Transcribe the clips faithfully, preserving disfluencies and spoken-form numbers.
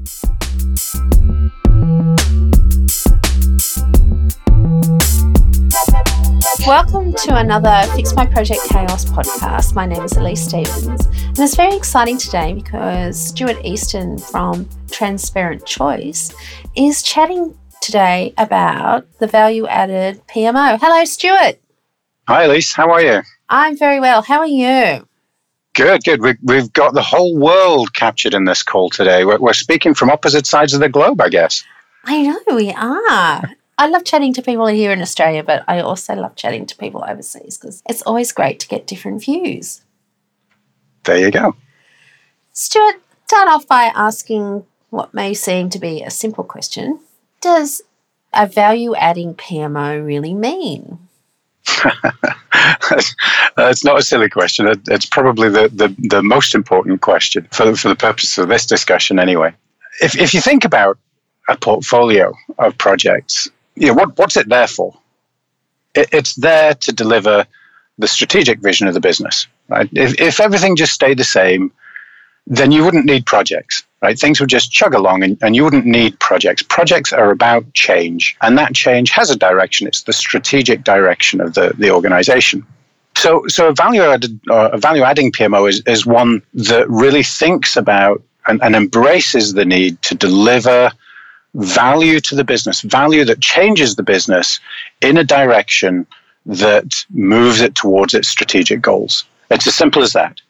Welcome to another Fix My Project Chaos podcast. My name is Elise Stevens, and it's very exciting today because Stuart Easton from Transparent Choice is chatting today about the value-added P M O. Hello, Stuart. Hi, Elise. How are you? I'm very well. How are you? Good, good. We, we've got the whole world captured in this call today. We're, we're speaking from opposite sides of the globe, I guess. I know we are. I love chatting to people here in Australia, but I also love chatting to people overseas because it's always great to get different views. There you go. Stuart, start off by asking what may seem to be a simple question. Does a value-adding P M O really mean? It's not a silly question. It's probably the, the, the most important question for, for the purpose of this discussion anyway. If, if you think about a portfolio of projects, you know, what, what's it there for? It, it's there to deliver the strategic vision of the business, right? If, if everything just stayed the same, then you wouldn't need projects, right? Things would just chug along and, and you wouldn't need projects. Projects are about change, and that change has a direction. It's the strategic direction of the, the organization. So, so a value-added, uh, a value-adding P M O is, is one that really thinks about and, and embraces the need to deliver value to the business, value that changes the business in a direction that moves it towards its strategic goals. It's as simple as that.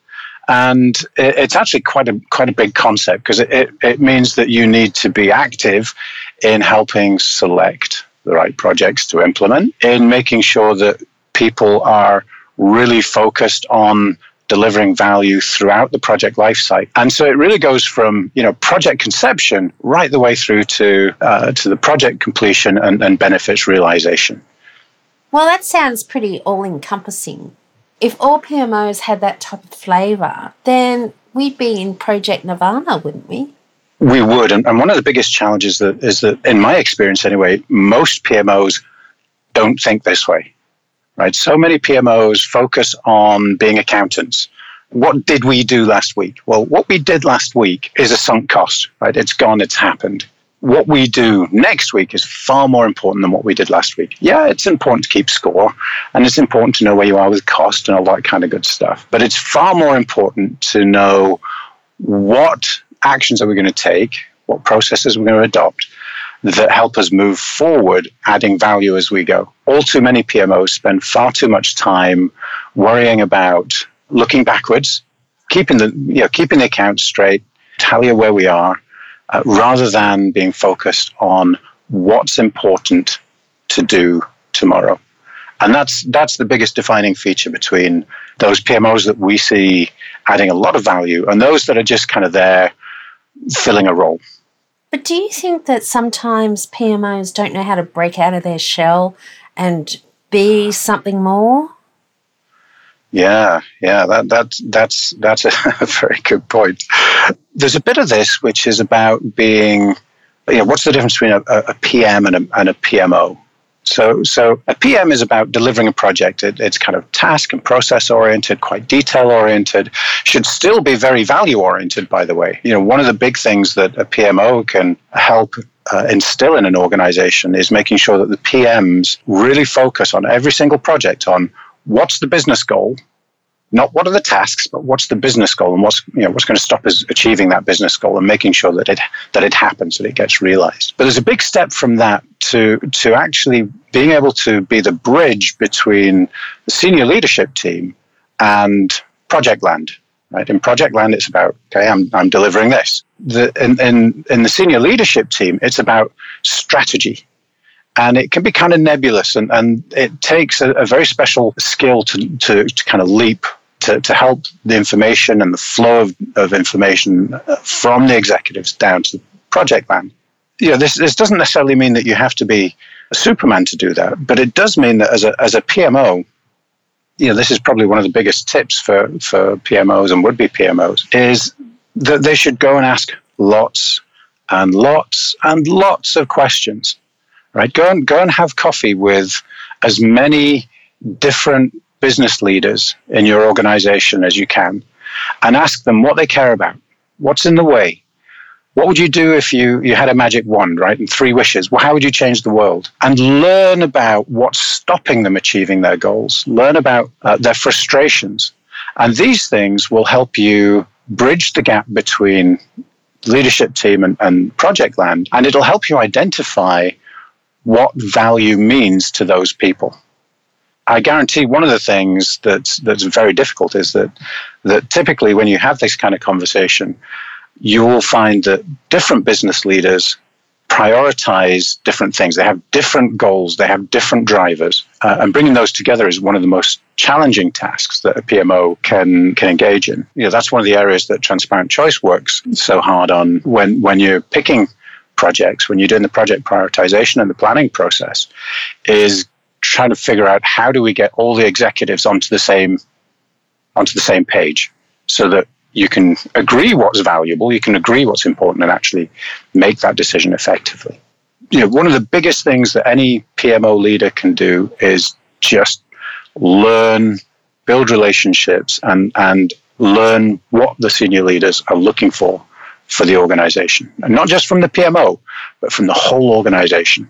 And it's actually quite a quite a big concept because it, it, it means that you need to be active in helping select the right projects to implement, in making sure that people are really focused on delivering value throughout the project lifecycle. And so it really goes from, you know, project conception right the way through to uh, to the project completion and, and benefits realization. Well, that sounds pretty all-encompassing. If all P M Os had that type of flavour, then we'd be in Project Nirvana, wouldn't we? We would. And, and one of the biggest challenges that is that, in my experience anyway, most P M Os don't think this way. Right, so many P M Os focus on being accountants. What did we do last week? Well, what we did last week is a sunk cost, right? It's gone, it's happened. What we do next week is far more important than what we did last week. Yeah, it's important to keep score, and it's important to know where you are with cost and all that kind of good stuff. But it's far more important to know what actions are we going to take, what processes we're going to adopt, that help us move forward, adding value as we go. All too many P M Os spend far too much time worrying about looking backwards, keeping the you know keeping the accounts straight, tally where we are, uh, rather than being focused on what's important to do tomorrow. And that's that's the biggest defining feature between those P M Os that we see adding a lot of value and those that are just kind of there filling a role. But do you think that sometimes P M Os don't know how to break out of their shell and be something more? Yeah, yeah, that, that, that's that's a very good point. There's a bit of this which is about being, you know, what's the difference between a, a P M and a, and a P M O? So, so a P M is about delivering a project. It, it's kind of task and process oriented, quite detail oriented. Should still be very value oriented, by the way. You know, one of the big things that a P M O can help uh, instill in an organization is making sure that the P Ms really focus on every single project on what's the business goal, not what are the tasks, but what's the business goal and what's you know what's going to stop us achieving that business goal and making sure that it that it happens, that it gets realized. But there's a big step from that to to actually being able to be the bridge between the senior leadership team and project land. Right? In project land, it's about, okay, I'm I'm delivering this. The, in, in, in the senior leadership team, it's about strategy. And it can be kind of nebulous, and, and it takes a, a very special skill to, to, to kind of leap, to, to help the information and the flow of, of information from the executives down to the project land. You know, this, this doesn't necessarily mean that you have to be a Superman to do that, but it does mean that as a as a P M O, you know, this is probably one of the biggest tips for, for P M Os and would-be P M Os, is that they should go and ask lots and lots and lots of questions, right? Go and, go and have coffee with as many different business leaders in your organization as you can and ask them what they care about, what's in the way, What would you do if you, you had a magic wand, right, and three wishes? Well, how would you change the world? And learn about what's stopping them achieving their goals. Learn about uh, their frustrations. And these things will help you bridge the gap between leadership team and, and project land, and it'll help you identify what value means to those people. I guarantee one of the things that's that's very difficult is that that typically when you have this kind of conversation, you will find that different business leaders prioritize different things. They have different goals. They have different drivers. Uh, and bringing those together is one of the most challenging tasks that a P M O can can engage in. You know, that's one of the areas that Transparent Choice works so hard on when, when you're picking projects, when you're doing the project prioritization and the planning process, is trying to figure out how do we get all the executives onto the same onto the same page so that you can agree what's valuable, you can agree what's important, and actually make that decision effectively. You know, one of the biggest things that any P M O leader can do is just learn, build relationships, and, and learn what the senior leaders are looking for for the organization. And not just from the P M O, but from the whole organization.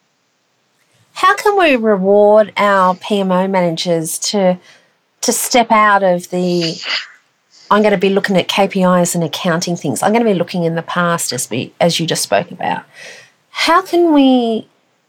How can we reward our P M O managers to to step out of the I'm going to be looking at K P Is and accounting things. I'm going to be looking in the past, as we, as you just spoke about. How can we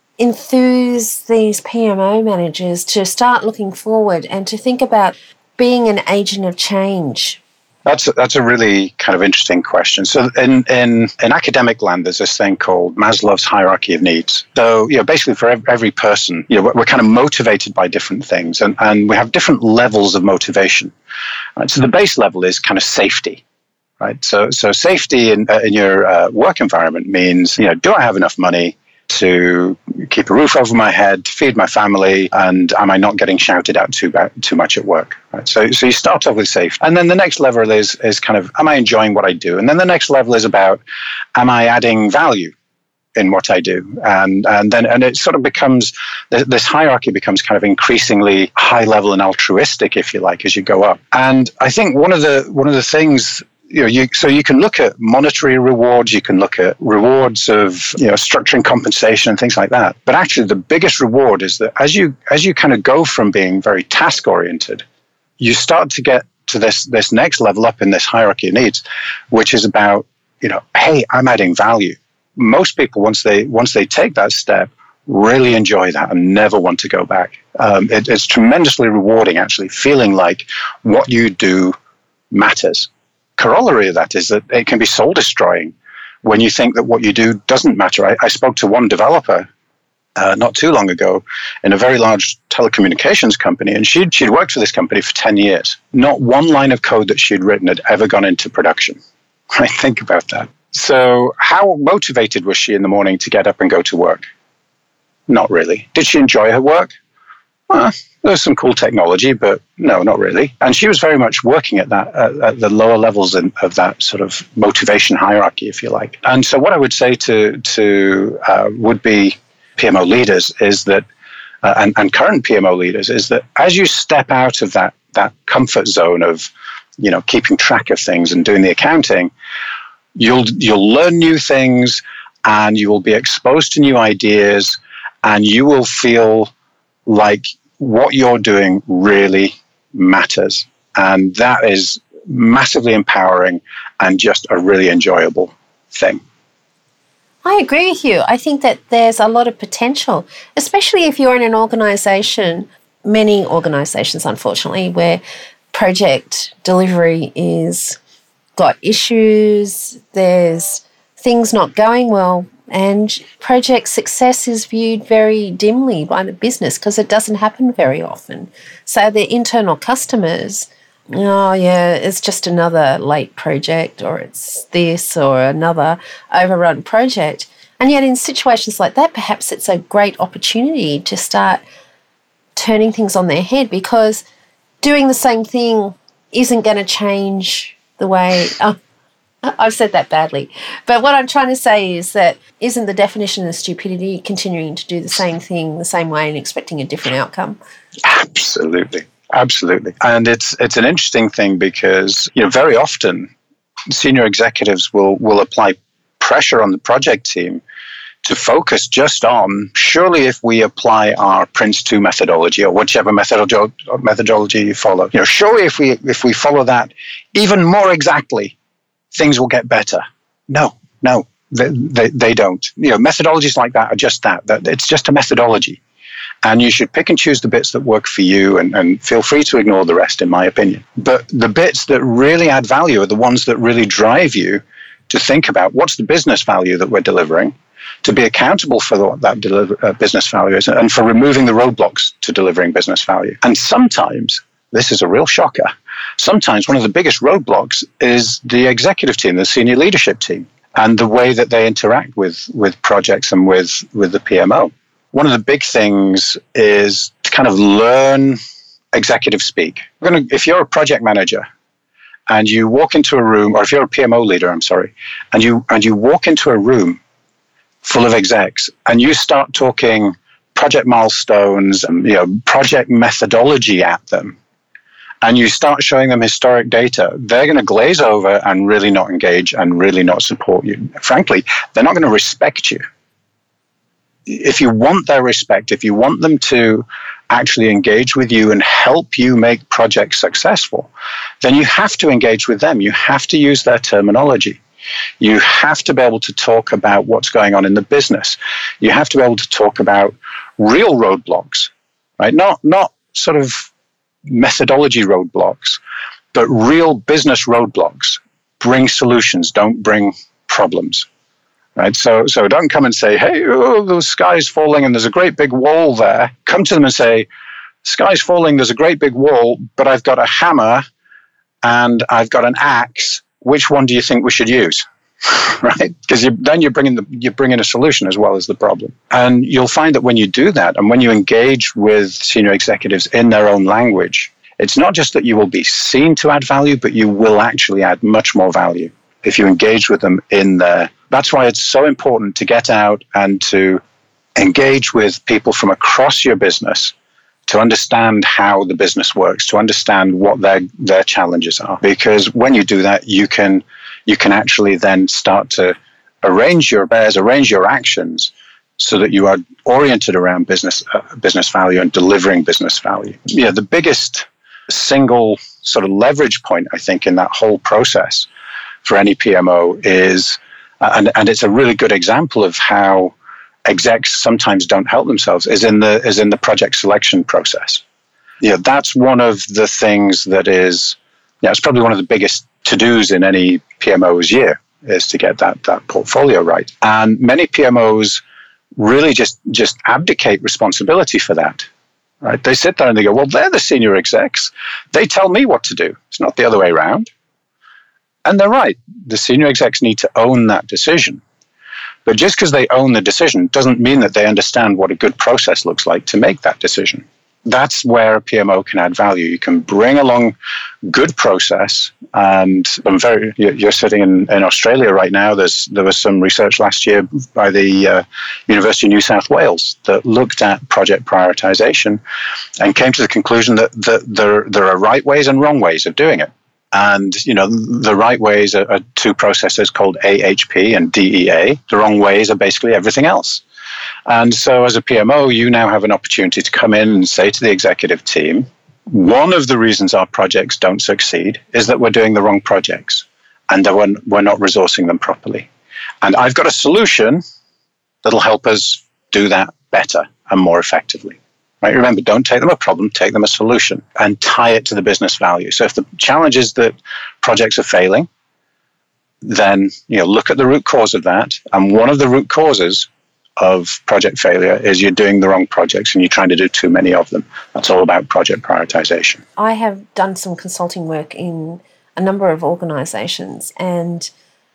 enthuse these P M O managers to start looking forward and to think about being an agent of change? That's a, that's a really kind of interesting question. So in, in, in academic land, there's this thing called Maslow's hierarchy of needs. So, you know, basically for every, every person, you know, we're, we're kind of motivated by different things, and, and we have different levels of motivation. Right? So the base level is kind of safety, right? So so safety in, uh, in your uh, work environment means, you know, do I have enough money to keep a roof over my head, to feed my family, and am I not getting shouted at too bad, too much at work? Right? So, so you start off with safe, and then the next level is is kind of, am I enjoying what I do? And then the next level is about, am I adding value in what I do? And and then and it sort of becomes, this hierarchy becomes kind of increasingly high level and altruistic, if you like, as you go up. And I think one of the one of the things, you know, you, so you can look at monetary rewards, you can look at rewards of, you know, structuring compensation and things like that. But actually, the biggest reward is that as you as you kind of go from being very task oriented, you start to get to this this next level up in this hierarchy of needs, which is about, you know, hey, I'm adding value. Most people, once they once they take that step, really enjoy that and never want to go back. Um, it, it's tremendously rewarding, actually, feeling like what you do matters. Corollary of that is that it can be soul destroying when you think that what you do doesn't matter. I, I spoke to one developer uh, not too long ago in a very large telecommunications company, and she'd, she'd worked for this company for ten years. Not one line of code that she'd written had ever gone into production. Right? Think about that. So how motivated was she in the morning to get up and go to work? Not really. Did she enjoy her work? Well, there was some cool technology, but no, not really. And she was very much working at that, uh, at the lower levels in, of that sort of motivation hierarchy, if you like. And so what I would say to, to uh, would-be P M O leaders is that, uh, and, and current P M O leaders, is that as you step out of that, that comfort zone of, you know, keeping track of things and doing the accounting, you'll you'll learn new things, and you will be exposed to new ideas, and you will feel like what you're doing really matters. And that is massively empowering and just a really enjoyable thing. I agree with you. I think that there's a lot of potential, especially if you're in an organisation, many organisations, unfortunately, where project delivery is got issues, there's things not going well, and project success is viewed very dimly by the business because it doesn't happen very often. So the internal customers, oh yeah, it's just another late project, or it's this or another overrun project. And yet in situations like that, perhaps it's a great opportunity to start turning things on their head, because doing the same thing isn't going to change the way... Oh, I've said that badly. But what I'm trying to say is that isn't the definition of stupidity continuing to do the same thing the same way and expecting a different outcome? Absolutely. Absolutely. And it's it's an interesting thing because, you know, very often senior executives will, will apply pressure on the project team to focus just on, surely if we apply our Prince two methodology or whichever methodology methodology you follow, you know, surely if we if we follow that even more exactly, things will get better. No, no, they, they, they don't. You know, methodologies like that are just that. that. It's just a methodology. And you should pick and choose the bits that work for you and, and feel free to ignore the rest, in my opinion. But the bits that really add value are the ones that really drive you to think about what's the business value that we're delivering, to be accountable for what that deliver, uh, business value is, and for removing the roadblocks to delivering business value. And sometimes, this is a real shocker, sometimes one of the biggest roadblocks is the executive team, the senior leadership team, and the way that they interact with, with projects and with, with the P M O. One of the big things is to kind of learn executive speak. We're gonna, if you're a project manager and you walk into a room, or if you're a P M O leader, I'm sorry, and you and you walk into a room full of execs and you start talking project milestones and, you know, project methodology at them, and you start showing them historic data, they're going to glaze over and really not engage and really not support you. Frankly, they're not going to respect you. If you want their respect, if you want them to actually engage with you and help you make projects successful, then you have to engage with them. You have to use their terminology. You have to be able to talk about what's going on in the business. You have to be able to talk about real roadblocks, right? Not, not sort of methodology roadblocks, but real business roadblocks. Bring solutions, don't bring problems. Right, so so don't come and say, hey, oh, the sky's falling and there's a great big wall there. Come to them and say, sky's falling, there's a great big wall, but I've got a hammer and I've got an axe. Which one do you think we should use? Right? Because you, then you're bringing the you're bringing a solution as well as the problem. And you'll find that when you do that, and when you engage with senior executives in their own language, it's not just that you will be seen to add value, but you will actually add much more value if you engage with them in there. That's why it's so important to get out and to engage with people from across your business to understand how the business works, to understand what their their challenges are. Because when you do that, you can you can actually then start to arrange your affairs, arrange your actions so that you are oriented around business uh, business value and delivering business value. Yeah, the biggest single sort of leverage point, I think, in that whole process for any P M O is, uh, and, and it's a really good example of how execs sometimes don't help themselves, is in the is in the project selection process. Yeah, that's one of the things that is, yeah, it's probably one of the biggest to-dos in any P M O's year, is to get that that portfolio right. And many P M Os really just just abdicate responsibility for that. Right? They sit there and they go, well, they're the senior execs. They tell me what to do. It's not the other way around. And they're right. The senior execs need to own that decision. But just because they own the decision doesn't mean that they understand what a good process looks like to make that decision. That's where a P M O can add value. You can bring along good process. And I'm very, you're sitting in, in Australia right now. There's There was some research last year by the uh, University of New South Wales that looked at project prioritization and came to the conclusion that, that there, there are right ways and wrong ways of doing it. And, you know, the right ways are, are two processes called A H P and D E A. The wrong ways are basically everything else. And so as a P M O, you now have an opportunity to come in and say to the executive team, one of the reasons our projects don't succeed is that we're doing the wrong projects and that we're, we're not resourcing them properly. And I've got a solution that'll help us do that better and more effectively. Right? Remember, don't take them a problem, take them a solution and tie it to the business value. So if the challenge is that projects are failing, then, you know, look at the root cause of that. And one of the root causes of project failure is you're doing the wrong projects and you're trying to do too many of them. That's all about project prioritization. I have done some consulting work in a number of organizations, and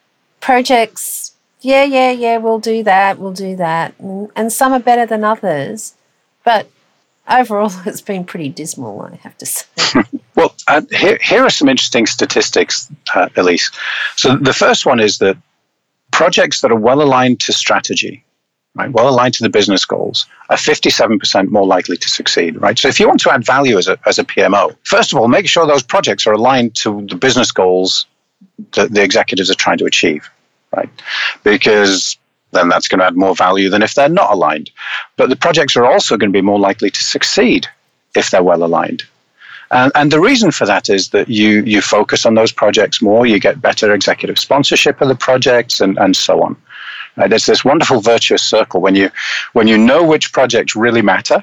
projects, yeah, yeah, yeah, we'll do that, we'll do that. And, and some are better than others, but overall, it's been pretty dismal, I have to say. Well, uh, here, here are some interesting statistics, uh, Elise. So the first one is that projects that are well aligned to strategy, right, well aligned to the business goals, are fifty-seven percent more likely to succeed. Right. So if you want to add value as a as a P M O, first of all, make sure those projects are aligned to the business goals that the executives are trying to achieve. right? Because then that's going to add more value than if they're not aligned. But the projects are also going to be more likely to succeed if they're well aligned. And, and the reason for that is that you you focus on those projects more, you get better executive sponsorship of the projects, and, and so on. Right? There's this wonderful virtuous circle. When you when you know which projects really matter,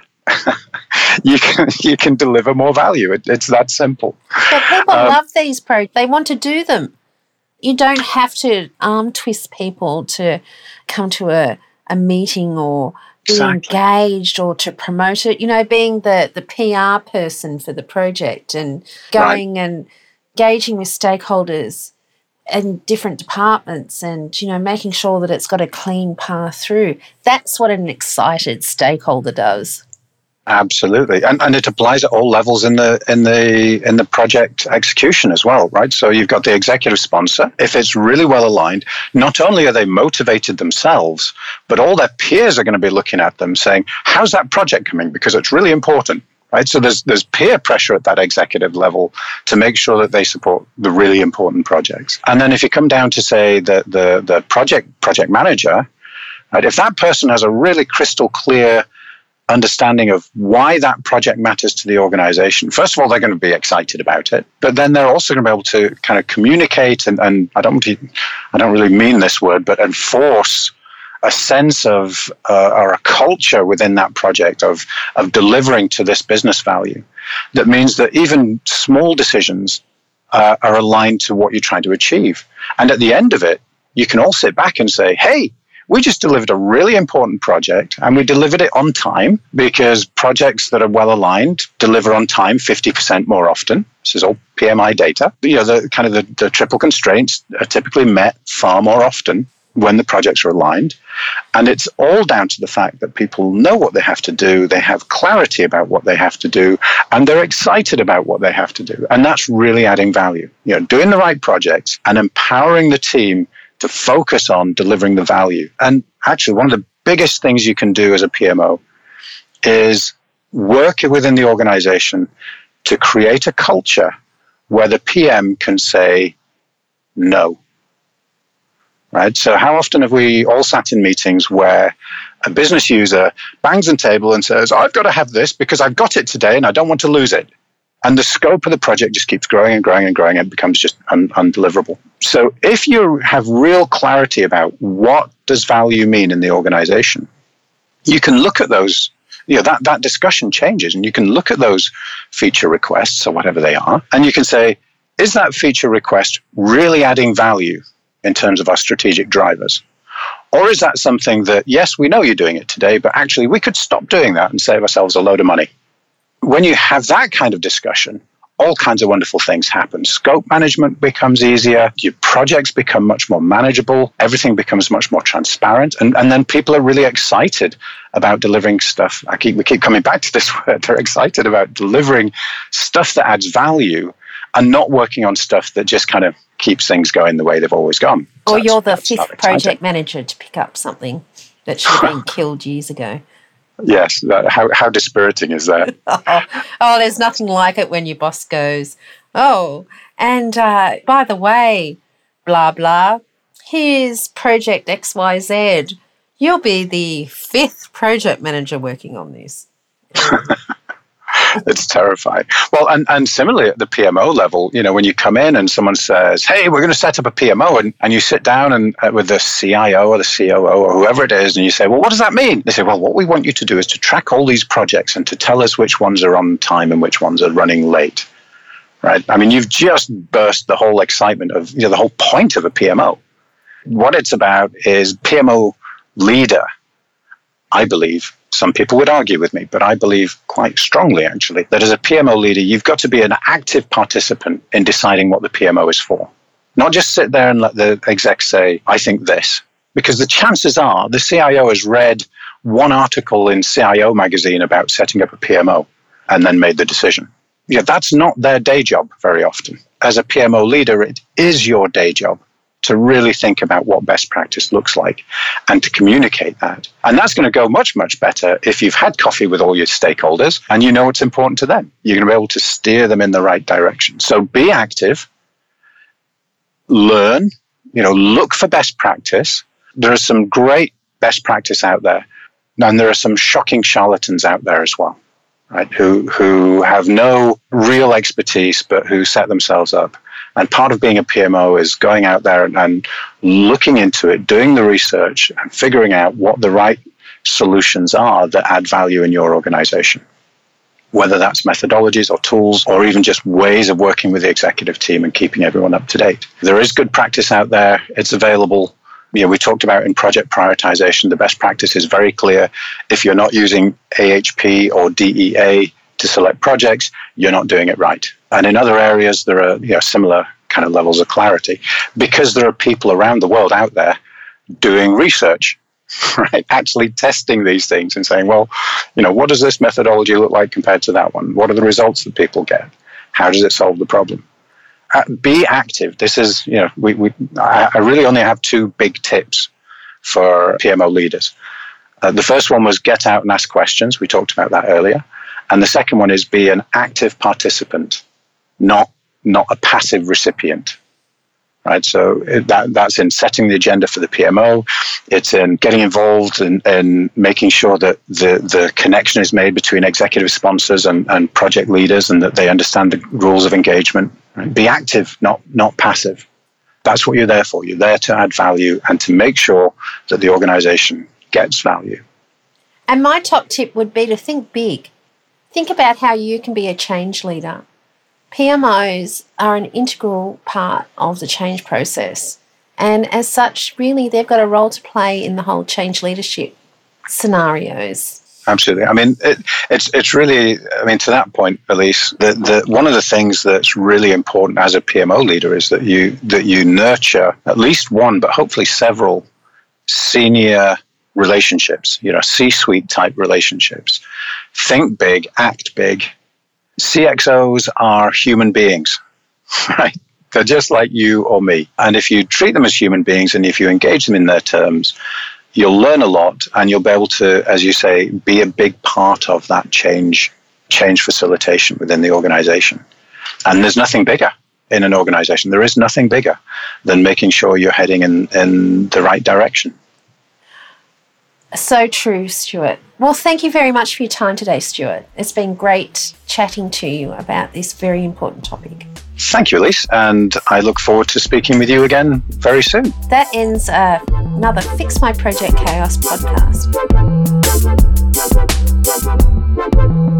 you can you can deliver more value. It, it's that simple. But people um, love these projects. They want to do them. You don't have to arm twist people to come to a, a meeting or be exactly. engaged or to promote it. You know, being the, the P R person for the project and going right. and engaging with stakeholders in different departments and, you know, making sure that it's got a clean path through. That's what an excited stakeholder does. Absolutely, and and it applies at all levels in the in the in the project execution as well, right? So you've got the executive sponsor. If it's really well aligned, not only are they motivated themselves, but all their peers are going to be looking at them saying, "How's that project coming?" Because it's really important, right? So there's there's peer pressure at that executive level to make sure that they support the really important projects. And then if you come down to say the the the project project manager, right? If that person has a really crystal clear understanding of why that project matters to the organization. First of all, they're going to be excited about it, but then they're also going to be able to kind of communicate and, and I don't I don't really mean this word, but enforce a sense of uh, or a culture within that project of of delivering to this business value. That means that even small decisions uh, are aligned to what you're trying to achieve. And at the end of it, you can all sit back and say, hey, we just delivered a really important project and we delivered it on time, because projects that are well aligned deliver on time fifty percent more often. This is all P M I data. You know, the kind of the, the triple constraints are typically met far more often when the projects are aligned. And it's all down to the fact that people know what they have to do, they have clarity about what they have to do, and they're excited about what they have to do. And that's really adding value. You know, doing the right projects and empowering the team to focus on delivering the value. And actually, one of the biggest things you can do as a P M O is work within the organization to create a culture where the P M can say no. Right? So how often have we all sat in meetings where a business user bangs on the table and says, I've got to have this because I've got it today and I don't want to lose it. And the scope of the project just keeps growing and growing and growing and becomes just un- undeliverable. So if you have real clarity about what does value mean in the organization, you can look at those, you know, that, that discussion changes, and you can look at those feature requests or whatever they are, and you can say, is that feature request really adding value in terms of our strategic drivers? Or is that something that, yes, we know you're doing it today, but actually we could stop doing that and save ourselves a load of money? When you have that kind of discussion, all kinds of wonderful things happen. Scope management becomes easier. Your projects become much more manageable. Everything becomes much more transparent. And, and then people are really excited about delivering stuff. I keep, we keep coming back to this word. They're excited about delivering stuff that adds value and not working on stuff that just kind of keeps things going the way they've always gone. Or so you're the fifth project manager to pick up something that should have been killed years ago. Yes, that, how how dispiriting is that? oh, oh, there's nothing like it when your boss goes, oh, and uh, by the way, blah, blah, here's project X Y Z. You'll be the fifth project manager working on this. It's terrifying. Well, and, and similarly at the P M O level, you know, when you come in and someone says, hey, we're going to set up a P M O, and, and you sit down and uh, with the C I O or the C O O or whoever it is, and you say, well, what does that mean? They say, well, what we want you to do is to track all these projects and to tell us which ones are on time and which ones are running late. Right? I mean, you've just burst the whole excitement of, you know, the whole point of a P M O. What it's about is P M O leader, I believe. Some people would argue with me, but I believe quite strongly, actually, that as a P M O leader, you've got to be an active participant in deciding what the P M O is for. Not just sit there and let the exec say, I think this. Because the chances are the C I O has read one article in C I O magazine about setting up a P M O and then made the decision. Yeah, that's not their day job very often. As a P M O leader, it is your day job to really think about what best practice looks like and to communicate that. And that's going to go much, much better if you've had coffee with all your stakeholders and you know what's important to them. You're going to be able to steer them in the right direction. So be active, learn, you know, look for best practice. There is some great best practice out there. And there are some shocking charlatans out there as well, right? Who, who have no real expertise, but who set themselves up. And part of being a P M O is going out there and, and looking into it, doing the research and figuring out what the right solutions are that add value in your organization. Whether that's methodologies or tools or even just ways of working with the executive team and keeping everyone up to date. There is good practice out there. It's available. You know, we talked about in project prioritization, the best practice is very clear. If you're not using A H P or D E A to select projects, you're not doing it right. And in other areas, there are, you know, similar kind of levels of clarity because there are people around the world out there doing research, right? Actually testing these things and saying, well, you know, what does this methodology look like compared to that one? What are the results that people get? How does it solve the problem? Uh, be active. This is, you know, we, we I, I really only have two big tips for P M O leaders. Uh, the first one was get out and ask questions. We talked about that earlier. And the second one is be an active participant, not not a passive recipient. Right, so it, that that's in setting the agenda for the P M O. It's in getting involved and in, in making sure that the, the connection is made between executive sponsors and, and project leaders, and that they understand the rules of engagement. Right? Be active, not not passive. That's what you're there for. You're there to add value and to make sure that the organization gets value. And my top tip would be to think big. Think about how you can be a change leader. P M Os are an integral part of the change process. And as such, really, they've got a role to play in the whole change leadership scenarios. Absolutely. I mean, it, it's it's really, I mean, to that point, Elise, the, the, one of the things that's really important as a P M O leader is that you that you nurture at least one, but hopefully several senior relationships, you know, C-suite type relationships. Think big, act big. C X Os are human beings, right? They're just like you or me. And if you treat them as human beings and if you engage them in their terms, you'll learn a lot and you'll be able to, as you say, be a big part of that change, change facilitation within the organization. And there's nothing bigger in an organization. There is nothing bigger than making sure you're heading in, in the right direction. So true, Stuart. Well, thank you very much for your time today, Stuart. It's been great chatting to you about this very important topic. Thank you, Elise, and I look forward to speaking with you again very soon. That ends uh, another Fix My Project Chaos podcast.